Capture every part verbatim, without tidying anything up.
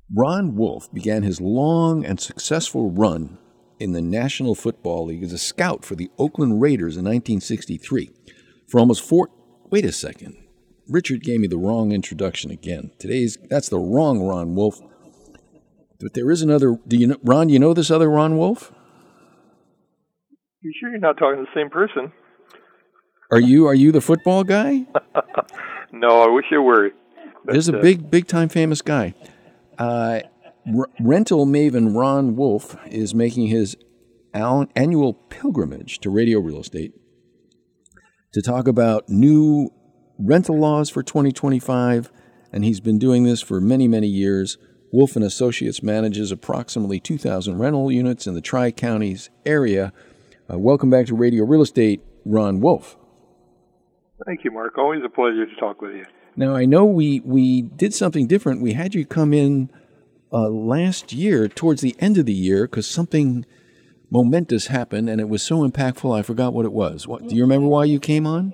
Ron Wolf began his long and successful run in the National Football League as a scout for the Oakland Raiders in nineteen sixty-three. For almost four... Wait a second. Richard gave me the wrong introduction again. Today's... That's the wrong Ron Wolf. But there is another... Do you know... Ron, do you know this other Ron Wolf? You sure you're not talking to the same person? Are you Are you the football guy? No, I wish you were. But, There's a uh, big, big-time famous guy. Uh, r- rental maven Ron Wolf is making his al- annual pilgrimage to Radio Real Estate to talk about new rental laws for twenty twenty-five, and he's been doing this for many, many years. Wolf and Associates manages approximately two thousand rental units in the Tri-Counties area. Uh, welcome back to Radio Real Estate, Ron Wolf. Thank you, Mark. Always a pleasure to talk with you. Now, I know we, we did something different. We had you come in uh, last year, towards the end of the year, because something momentous happened, and it was so impactful, I forgot what it was. What, do you remember why you came on?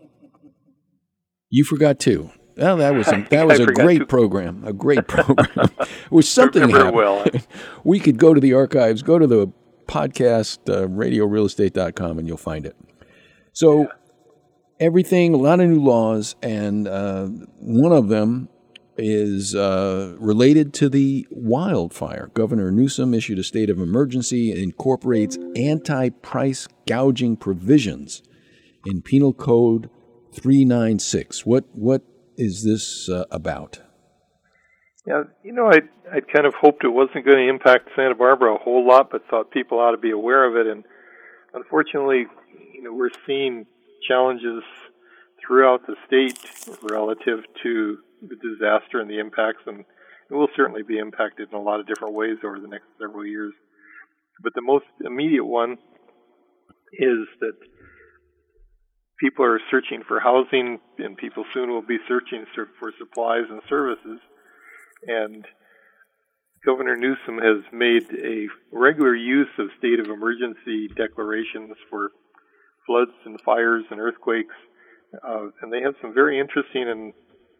You forgot too. Well, that was a, that was a great to. program, a great program. It was something happened. Well. We could go to the archives, go to the podcast, uh, radio real estate dot com, and you'll find it. So... Yeah. Everything, a lot of new laws, and uh, one of them is uh, related to the wildfire. Governor Newsom issued a state of emergency and incorporates anti-price gouging provisions in Penal Code three ninety-six. What what is this uh, about? Yeah, you know, I I kind of hoped it wasn't going to impact Santa Barbara a whole lot, but thought people ought to be aware of it. And unfortunately, you know, we're seeing challenges throughout the state relative to the disaster and the impacts, and it will certainly be impacted in a lot of different ways over the next several years. But the most immediate one is that people are searching for housing, and people soon will be searching for supplies and services. And Governor Newsom has made a regular use of state of emergency declarations for floods and fires and earthquakes, uh, and they have some very interesting and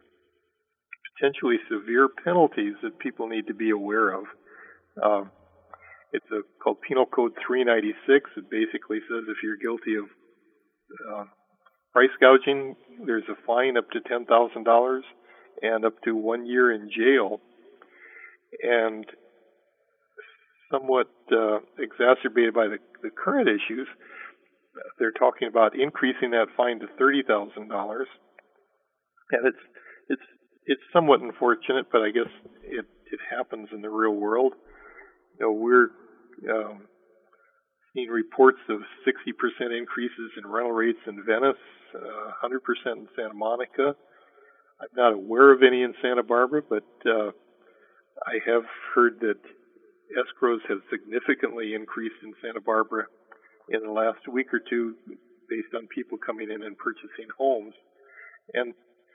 potentially severe penalties that people need to be aware of. Uh, it's a, called Penal Code three ninety-six. It basically says if you're guilty of uh, price gouging, there's a fine up to ten thousand dollars and up to one year in jail. And somewhat uh, exacerbated by the, the current issues, they're talking about increasing that fine to thirty thousand dollars, and it's it's it's somewhat unfortunate, but I guess it, it happens in the real world. You know, we're um, seeing reports of sixty percent increases in rental rates in Venice, uh, one hundred percent in Santa Monica. I'm not aware of any in Santa Barbara, but uh, I have heard that escrows have significantly increased in Santa Barbara in the last week or two based on people coming in and purchasing homes. And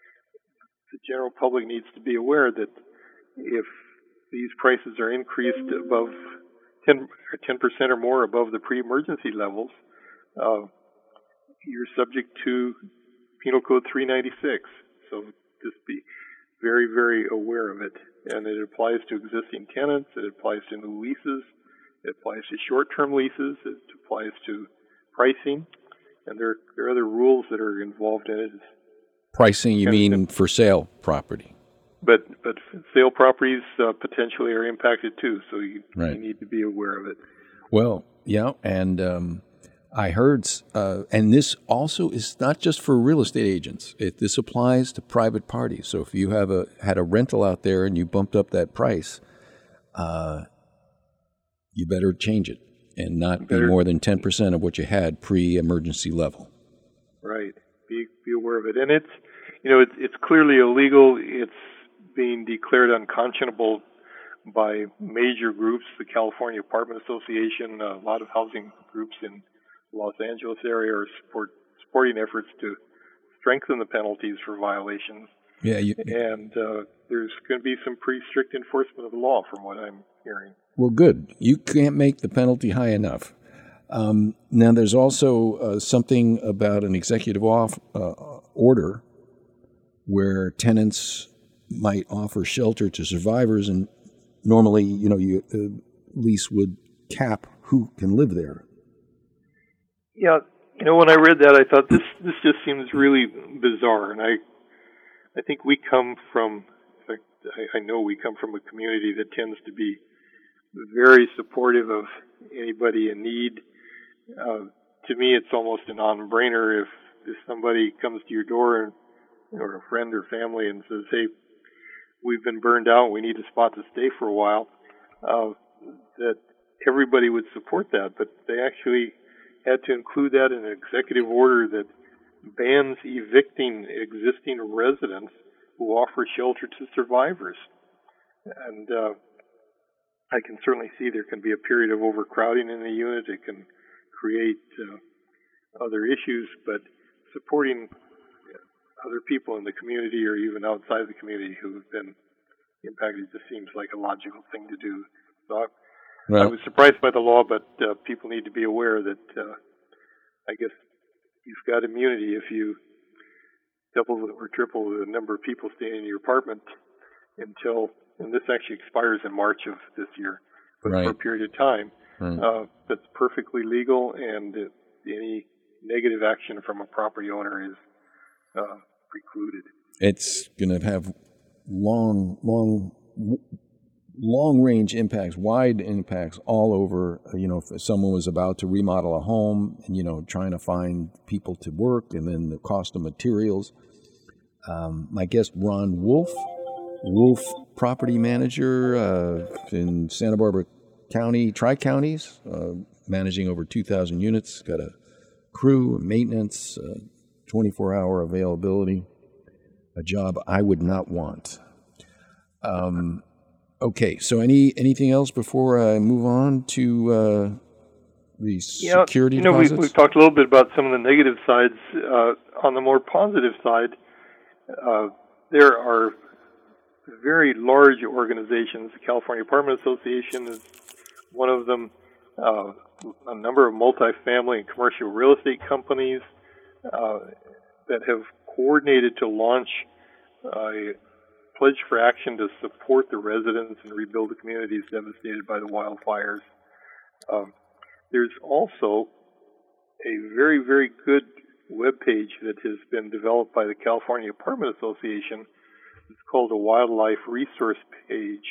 the general public needs to be aware that if these prices are increased above ten percent or more above the pre-emergency levels, uh, you're subject to Penal Code three ninety-six. So just be very, very aware of it. And it applies to existing tenants, it applies to new leases, it applies to short-term leases, it applies to pricing, and there, there are other rules that are involved in it. Pricing, you mean and, for sale property? But but sale properties uh, potentially are impacted too, so you, right. you need to be aware of it. Well, yeah, and um, I heard, uh, and this also is not just for real estate agents. It, this applies to private parties. So if you have a had a rental out there and you bumped up that price, uh, you better change it and not be more than ten percent of what you had pre-emergency level. Right. Be be aware of it. And it's, you know, it's, it's clearly illegal. It's being declared unconscionable by major groups, the California Apartment Association, a lot of housing groups in the Los Angeles area are support, supporting efforts to strengthen the penalties for violations. Yeah, you, and uh, there's going to be some pretty strict enforcement of the law from what I'm hearing. Well, good. You can't make the penalty high enough. Um, now, there's also uh, something about an executive off, uh, order where tenants might offer shelter to survivors and normally, you know, you uh, lease would cap who can live there. Yeah, you know, when I read that, I thought this this just seems really bizarre, and I I think we come from, in fact, I, I know we come from a community that tends to be very supportive of anybody in need. Uh, to me, it's almost a non-brainer if, if somebody comes to your door and, or a friend or family and says, hey, we've been burned out, we need a spot to stay for a while, uh, that everybody would support that. But they actually had to include that in an executive order that bans evicting existing residents who offer shelter to survivors. And uh, I can certainly see there can be a period of overcrowding in the unit. It can create uh, other issues, but supporting other people in the community or even outside the community who have been impacted just seems like a logical thing to do. So I, right. I was surprised by the law, but uh, people need to be aware that uh, I guess you've got immunity if you double or triple the number of people staying in your apartment until, and this actually expires in March of this year, but right. for a period of time. Right. Uh, that's perfectly legal, and uh, any negative action from a property owner is uh, precluded. It's going to have long, long, long-range impacts, wide impacts all over. You know, if someone was about to remodel a home and, you know, trying to find people to work, and then the cost of materials. Um, my guest, Ron Wolf, Wolf property manager uh, in Santa Barbara County, Tri-Counties, uh, managing over two thousand units, got a crew, maintenance, uh, twenty-four hour availability, a job I would not want. Um, okay, so any anything else before I move on to uh, the yeah, security you know, deposits? We, we've talked a little bit about some of the negative sides. Uh, on the more positive side, uh, there are very large organizations. The California Apartment Association is one of them. Uh, a number of multifamily and commercial real estate companies uh, that have coordinated to launch a pledge for action to support the residents and rebuild the communities devastated by the wildfires. Um, there's also a very, very good webpage that has been developed by the California Apartment Association. It's called a Wildlife Resource Page.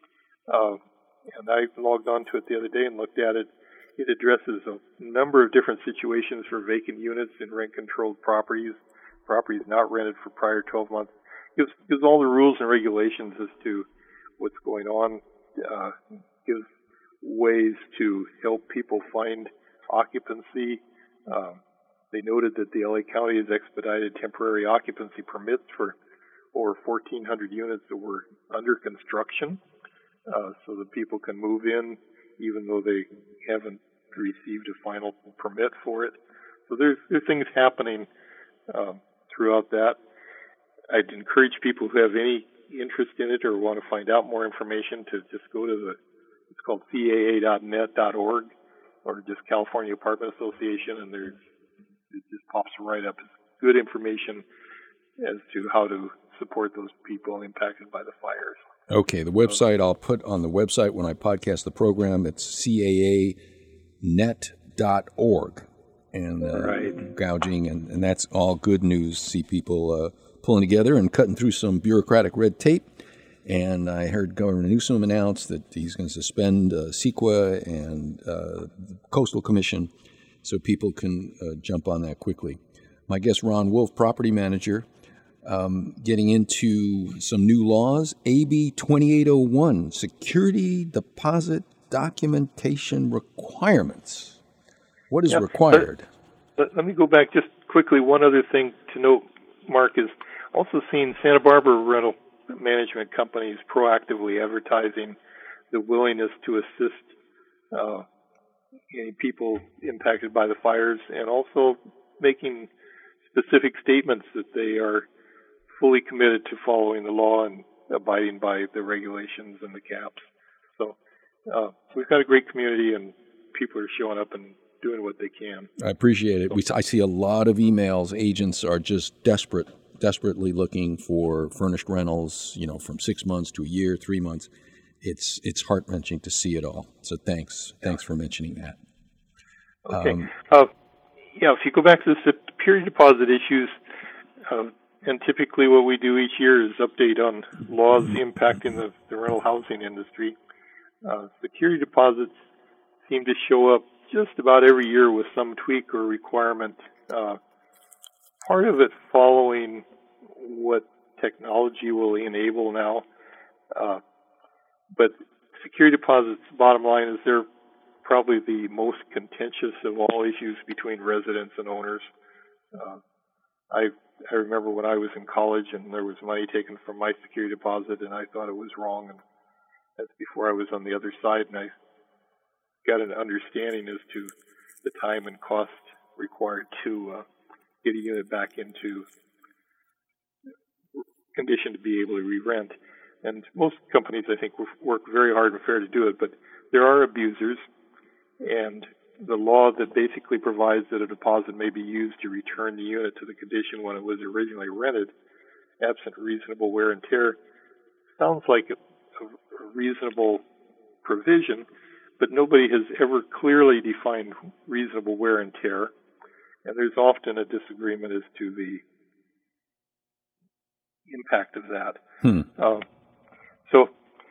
Uh, and I logged onto it the other day and looked at it. It addresses a number of different situations for vacant units in rent-controlled properties, properties not rented for prior twelve months. It gives, gives all the rules and regulations as to what's going on, uh, gives ways to help people find occupancy. Uh, they noted that the L A County has expedited temporary occupancy permits for over fourteen hundred units that were under construction, uh, so that people can move in even though they haven't received a final permit for it. So there's, there's things happening um, throughout that. I'd encourage people who have any interest in it or want to find out more information to just go to the, it's called C A A dot net dot org or just California Apartment Association, and there's, it just pops right up. It's good information as to how to support those people impacted by the fires. Okay, the website I'll put on the website when I podcast the program. It's C A A net dot org, and uh, right. gouging, and, and that's all good news. See people uh, pulling together and cutting through some bureaucratic red tape. And I heard Governor Newsom announce that he's going to suspend uh, CEQA and uh, the Coastal Commission, so people can uh, jump on that quickly. My guest, Ron Wolf, property manager. Um, getting into some new laws, A B twenty-eight oh one, security deposit documentation requirements. What is yeah, required? Let, let me go back just quickly. One other thing to note, Mark, is also seeing Santa Barbara rental management companies proactively advertising the willingness to assist uh, any people impacted by the fires, and also making specific statements that they are fully committed to following the law and abiding by the regulations and the caps. So uh, we've got a great community, and people are showing up and doing what they can. I appreciate it. We, I see a lot of emails. Agents are just desperate, desperately looking for furnished rentals, you know, from six months to a year, three months. it's it's heart wrenching to see it all. So thanks, thanks for mentioning that. Okay. Um, uh, yeah, if you go back to the security deposit issues, uh, and typically what we do each year is update on laws impacting the, the rental housing industry. Uh, security deposits seem to show up just about every year with some tweak or requirement. Uh, part of it following what technology will enable now. Uh, but security deposits, bottom line is they're probably the most contentious of all issues between residents and owners. Uh, I I remember when I was in college and there was money taken from my security deposit and I thought it was wrong, and that's before I was on the other side, and I got an understanding as to the time and cost required to uh, get a unit back into condition to be able to re-rent. And most companies, I think, work very hard and fair to do it, but there are abusers, and the law that basically provides that a deposit may be used to return the unit to the condition when it was originally rented, absent reasonable wear and tear, sounds like a, a reasonable provision, but nobody has ever clearly defined reasonable wear and tear, and there's often a disagreement as to the impact of that. Hmm. Uh, so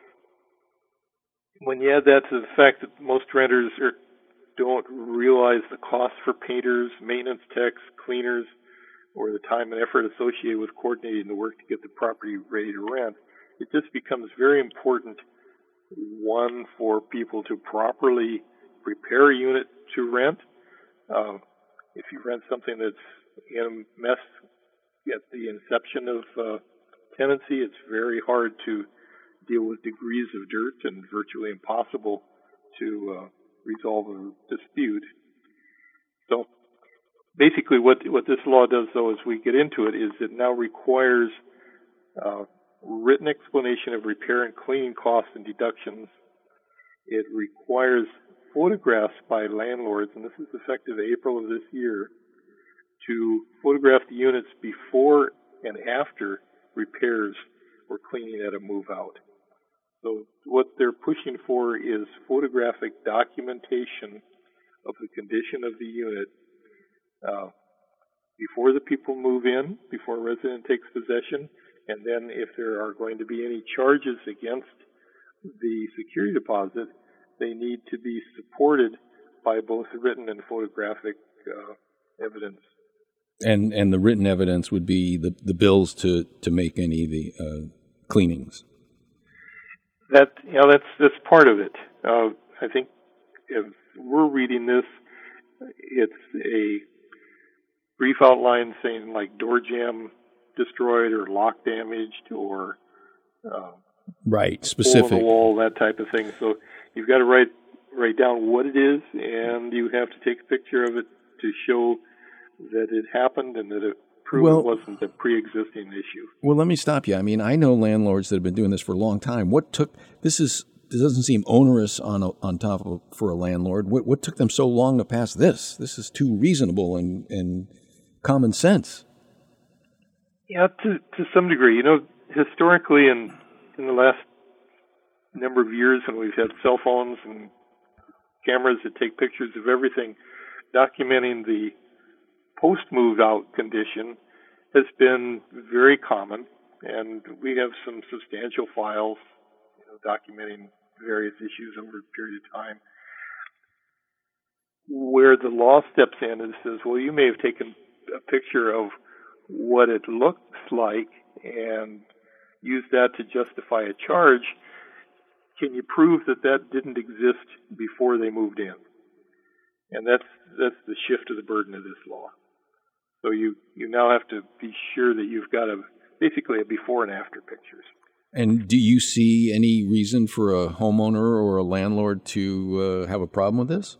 when you add that to the fact that most renters are, don't realize the cost for painters, maintenance techs, cleaners, or the time and effort associated with coordinating the work to get the property ready to rent, it just becomes very important, one, for people to properly prepare a unit to rent. Uh, if you rent something that's in a mess at the inception of uh, tenancy, it's very hard to deal with degrees of dirt and virtually impossible to uh, resolve a dispute. So basically what what this law does, though, as we get into it, is it now requires uh, written explanation of repair and cleaning costs and deductions. It requires photographs by landlords, and this is effective April of this year, to photograph the units before and after repairs or cleaning at a move-out. So what they're pushing for is photographic documentation of the condition of the unit uh, before the people move in, before a resident takes possession, and then if there are going to be any charges against the security deposit, they need to be supported by both written and photographic uh, evidence. And and the written evidence would be the, the bills to, to make any of the uh, cleanings. That you know, that's that's part of it. Uh, I think if we're reading this, it's a brief outline saying like door jamb destroyed or lock damaged or uh, right specific hole in the wall, that type of thing. So you've got to write write down what it is, and you have to take a picture of it to show that it happened and that it proved well, it wasn't a pre-existing issue. Well, let me stop you. I mean, I know landlords that have been doing this for a long time. What took this is this doesn't seem onerous on a, on top of for a landlord. What what took them so long to pass this? This is too reasonable and, and common sense. Yeah, to to some degree. You know, historically, in in the last number of years, when we've had cell phones and cameras that take pictures of everything, documenting the post-move out condition has been very common, and we have some substantial files, you know, documenting various issues over a period of time. Where the law steps in and says, well, you may have taken a picture of what it looks like and used that to justify a charge. Can you prove that that didn't exist before they moved in? And that's that's the shift of the burden of this law. So you, you now have to be sure that you've got a basically a before and after pictures. And do you see any reason for a homeowner or a landlord to uh, have a problem with this?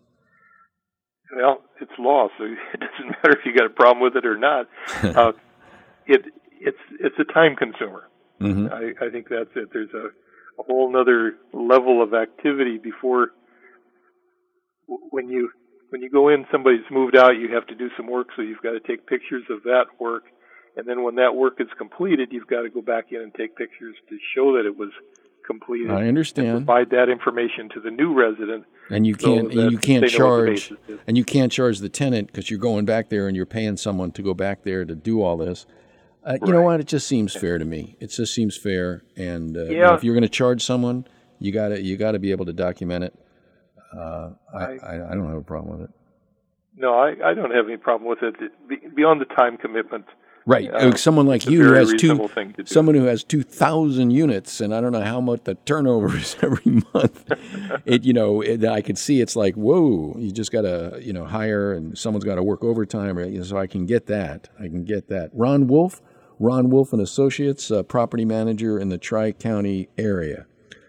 Well, it's law, so it doesn't matter if you got a problem with it or not. uh, it it's it's a time consumer. Mm-hmm. I, I think that's it. There's a, a whole other level of activity before when you. When you go in, somebody's moved out, you have to do some work, so you've got to take pictures of that work. And then when that work is completed, you've got to go back in and take pictures to show that it was completed. I understand. And provide that information to the new resident. And you can't so and you can't charge and you can't charge the tenant because you're going back there and you're paying someone to go back there to do all this. Uh, you right. know what? It just seems fair to me. It just seems fair. And uh, yeah. you know, if you're going to charge someone, you got to you got to be able to document it. Uh, I, I I don't have a problem with it. No, I, I don't have any problem with it. Beyond the time commitment. Right. Uh, someone like you who has two, someone who has two thousand units, and I don't know how much the turnover is every month. it, you know, it, I could see it's like, whoa, you just got to, you know, hire, and someone's got to work overtime, right? You know, so I can get that. I can get that. Ron Wolf, Ron Wolf and Associates, uh, property manager in the Tri-County area.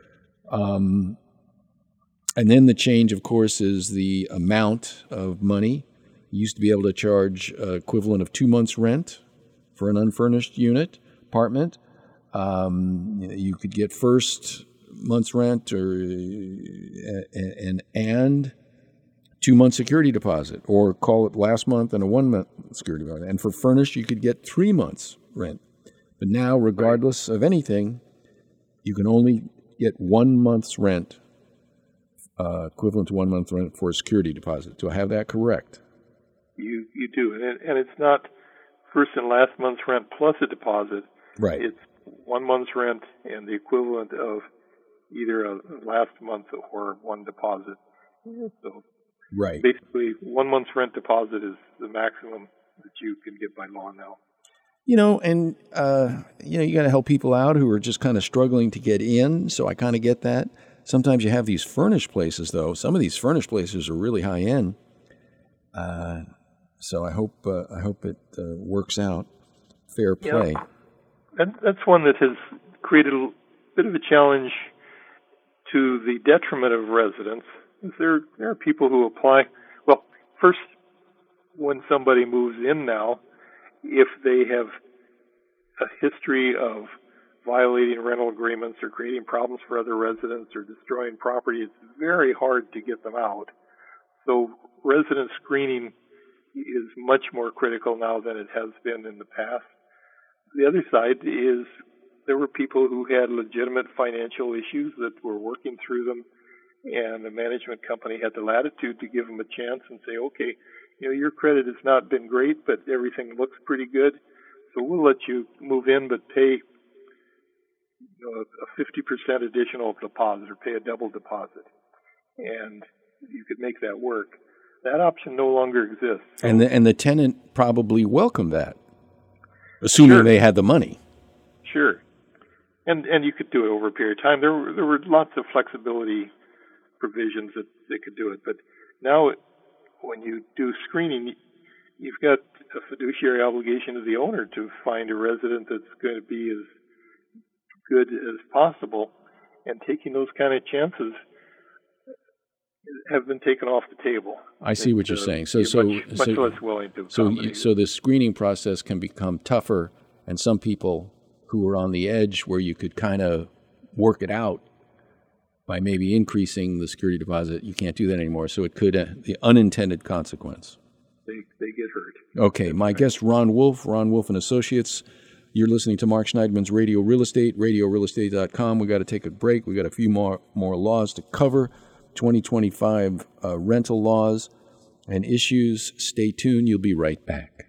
Um, and then the change, of course, is the amount of money. You used to be able to charge uh, equivalent of two months' rent for an unfurnished unit, apartment. Um, you could get first month's rent or and and two months security deposit, or call it last month and a one month security deposit. And for furnished, you could get three months rent. But now, regardless of anything, you can only get one month's rent, uh, equivalent to one month's rent for a security deposit. Do I have that correct? You you do, and it, and it's not first and last month's rent plus a deposit. Right. It's one month's rent and the equivalent of either a last month or one deposit. So right. basically, one month's rent deposit is the maximum that you can get by law now. You know, and, uh, you know, you got to help people out who are just kind of struggling to get in, so I kind of get that. Sometimes you have these furnished places, though. Some of these furnished places are really high-end. Uh So I hope uh, I hope it uh, works out. Fair play. Yeah. That, that's one that has created a bit of a challenge to the detriment of residents. There, there are people who apply. Well, first, when somebody moves in now, if they have a history of violating rental agreements or creating problems for other residents or destroying property, it's very hard to get them out. So resident screening is much more critical now than it has been in the past. The other side is there were people who had legitimate financial issues that were working through them, and the management company had the latitude to give them a chance and say, okay, you know, your credit has not been great, but everything looks pretty good, so we'll let you move in, but pay you know, a fifty percent additional deposit or pay a double deposit, and you could make that work. That option no longer exists. So. And the and the tenant probably welcomed that, assuming sure. they had the money. Sure, and and you could do it over a period of time. There were there were lots of flexibility provisions that they could do it, but now when you do screening, you've got a fiduciary obligation to the owner to find a resident that's going to be as good as possible, and taking those kind of chances have been taken off the table. I see what you're uh, saying. So, so, much, much so, less willing to. So, you, so the screening process can become tougher, and some people who are on the edge, where you could kind of work it out by maybe increasing the security deposit, you can't do that anymore. So it could uh, the unintended consequence. They they get hurt. Okay, That's my right. guest Ron Wolf, Ron Wolf and Associates. You're listening to Mark Schneidman's Radio Real Estate, radio real estate dot com. We got to take a break. We got a few more more laws to cover. twenty twenty-five uh, rental laws and issues. Stay tuned. You'll be right back.